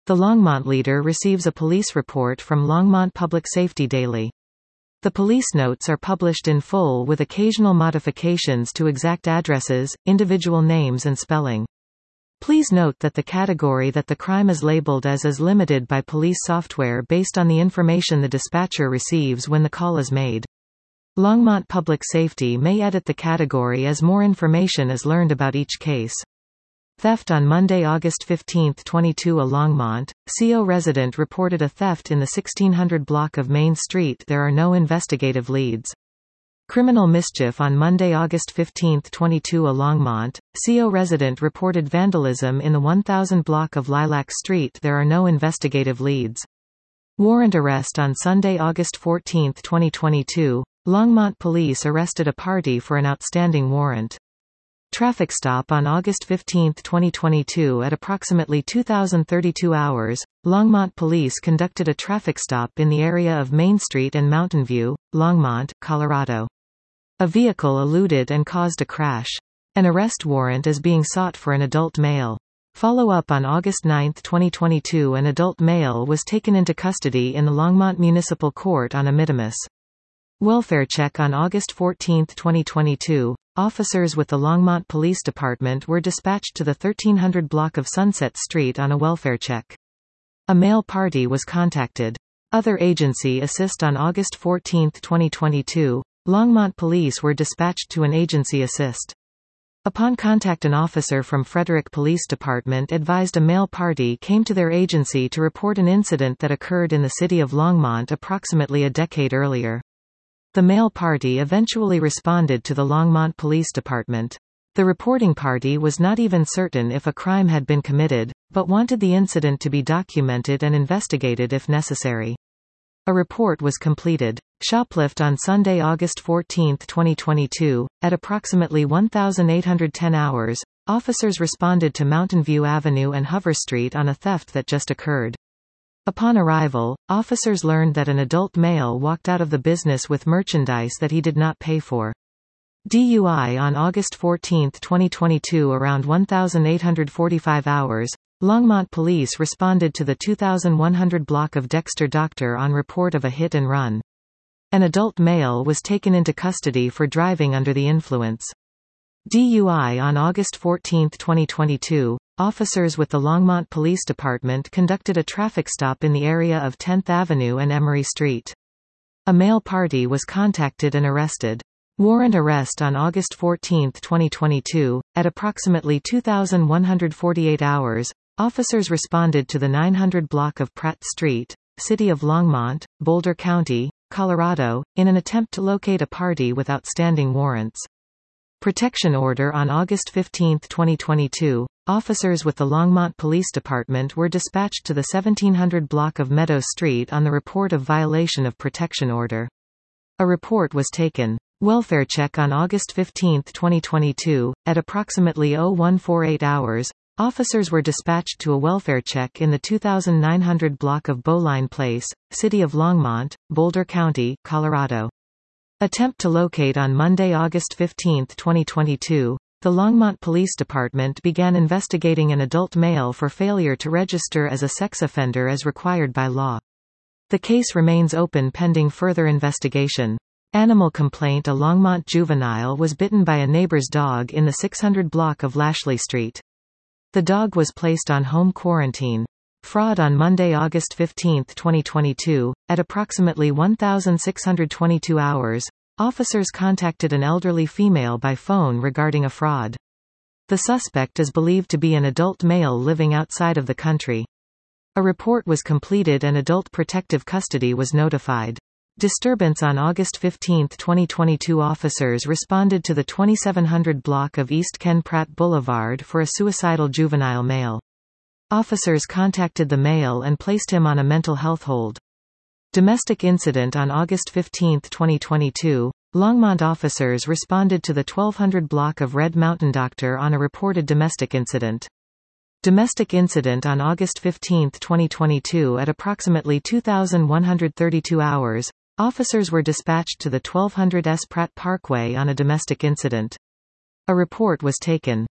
The Longmont leader receives a police report from Longmont Public Safety Daily. The police notes are published in full with occasional modifications to exact addresses, individual names and spelling. Please note that the category that the crime is labeled as is limited by police software based on the information the dispatcher receives when the call is made. Longmont Public Safety may edit the category as more information is learned about each case. Theft on Monday, August 15, 2022. A Longmont, CO resident reported a theft in the 1600 block of Main Street. There are no investigative leads. Criminal mischief on Monday, August 15, 2022. A Longmont, CO resident reported vandalism in the 1000 block of Lilac Street. There are no investigative leads. Warrant arrest on Sunday, August 14, 2022. Longmont police arrested a party for an outstanding warrant. Traffic stop on August 15, 2022 at approximately 2032 hours. Longmont police conducted a traffic stop in the area of Main Street and Mountain View, Longmont, Colorado. A vehicle eluded and caused a crash. An arrest warrant is being sought for an adult male. Follow-up on August 9, 2022. An adult male was taken into custody in the Longmont Municipal Court on a mittimus. Welfare check on August 14, 2022. Officers with the Longmont Police Department were dispatched to the 1300 block of Sunset Street on a welfare check. A male party was contacted. Other agency assist on August 14, 2022. Longmont police were dispatched to an agency assist. Upon contact, an officer from Frederick Police Department advised a male party came to their agency to report an incident that occurred in the city of Longmont approximately a decade earlier. The male party eventually responded to the Longmont Police Department. The reporting party was not even certain if a crime had been committed, but wanted the incident to be documented and investigated if necessary. A report was completed. Shoplift on Sunday, August 14, 2022, at approximately 1810 hours, officers responded to Mountain View Avenue and Hover Street on a theft that just occurred. Upon arrival, officers learned that an adult male walked out of the business with merchandise that he did not pay for. DUI on August 14, 2022 around 1845 hours, Longmont police responded to the 2100 block of Dexter Doctor on report of a hit and run. An adult male was taken into custody for driving under the influence. DUI on August 14, 2022, officers with the Longmont Police Department conducted a traffic stop in the area of 10th Avenue and Emery Street. A male party was contacted and arrested. Warrant arrest on August 14, 2022, at approximately 2148 hours, officers responded to the 900 block of Pratt Street, City of Longmont, Boulder County, Colorado, in an attempt to locate a party with outstanding warrants. Protection order on August 15, 2022, officers with the Longmont Police Department were dispatched to the 1700 block of Meadow Street on the report of violation of protection order. A report was taken. Welfare check on August 15, 2022, at approximately 0148 hours, officers were dispatched to a welfare check in the 2900 block of Bowline Place, City of Longmont, Boulder County, Colorado. Attempt to locate on Monday, August 15, 2022. The Longmont Police Department began investigating an adult male for failure to register as a sex offender as required by law. The case remains open pending further investigation. Animal complaint: a Longmont juvenile was bitten by a neighbor's dog in the 600 block of Lashley Street. The dog was placed on home quarantine. Fraud on Monday, August 15, 2022, at approximately 1622 hours, officers contacted an elderly female by phone regarding a fraud. The suspect is believed to be an adult male living outside of the country. A report was completed and adult protective custody was notified. Disturbance on August 15, 2022. Officers responded to the 2700 block of East Ken Pratt Boulevard for a suicidal juvenile male. Officers contacted the male and placed him on a mental health hold. Domestic incident on August 15, 2022. Longmont officers responded to the 1200 block of Red Mountain Doctor on a reported domestic incident. Domestic incident on August 15, 2022 at approximately 2132 hours. Officers were dispatched to the 1200 S. Pratt Parkway on a domestic incident. A report was taken.